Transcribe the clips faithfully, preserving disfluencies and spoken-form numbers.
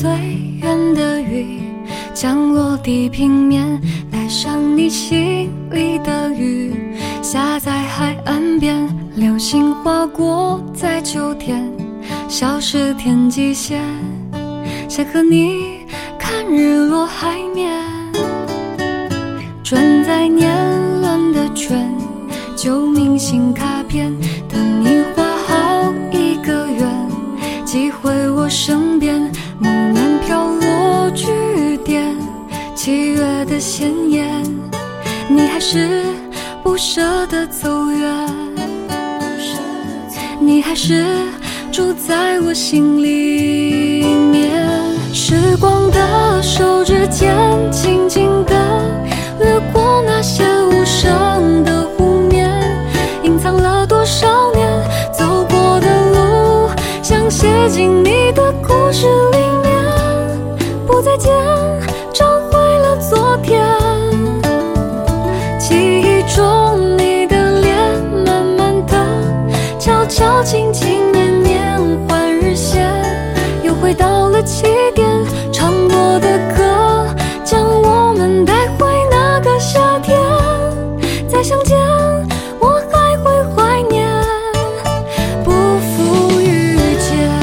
最远的雨，降落地平面，带上你心里的雨，下在海岸边，流星划过在秋天，消失天际线，想和你看日落海面，转载年轮的圈，旧明信卡片，等你画好一个圆，寄回我身边，木棉飘落句点，七月的鲜艳，你还是不舍得走远，你还是住在我心里面。时光的手指尖轻轻地掠过那些无声的湖面，隐藏了多少年走过的路，想写进你的故事里面。不再见，找回了昨天，记忆中你的脸，慢慢的悄悄轻轻年年换日线，又回到了起点，唱过的歌将我们带回那个夏天，再相见我还会怀念，不负遇见。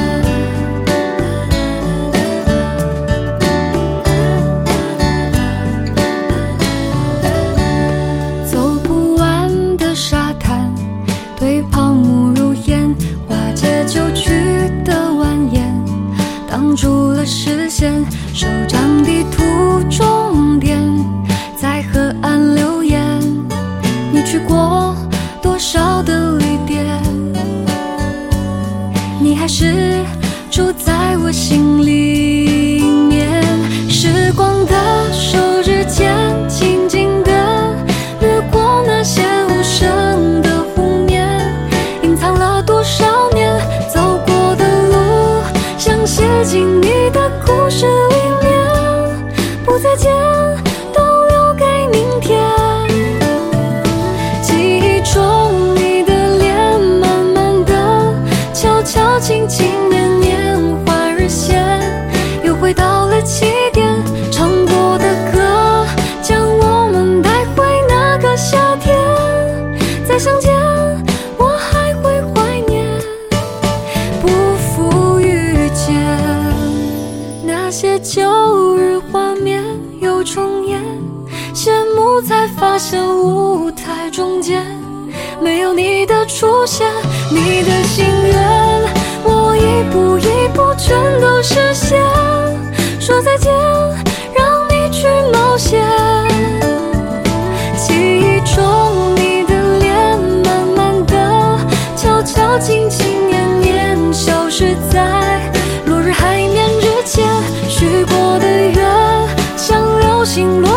走不完的沙滩，对泡沫如烟，化解旧去的蜿蜒，挡住了视线，手掌地图终点，在河岸留言，你去过多少的旅店，你还是住在我心里面。时光的手指尖轻轻地掠过那些无声的湖面，隐藏了多少年走过的路，想写进你的故事里面。不再见，都留给明天，记忆中你的脸，慢慢的悄悄轻轻年年换日线，又回到了起点，唱过的歌将我们带回那个夏天，再相见我还会怀念，不负遇见。那些旧日画面又重演，谢幕才发现舞台中间没有你的出现，你的心愿我一步一步全都实现，说再见让你去冒险，记忆中你的脸，慢慢的悄悄轻轻年年消失在落日海面之前，许过的愿像流星落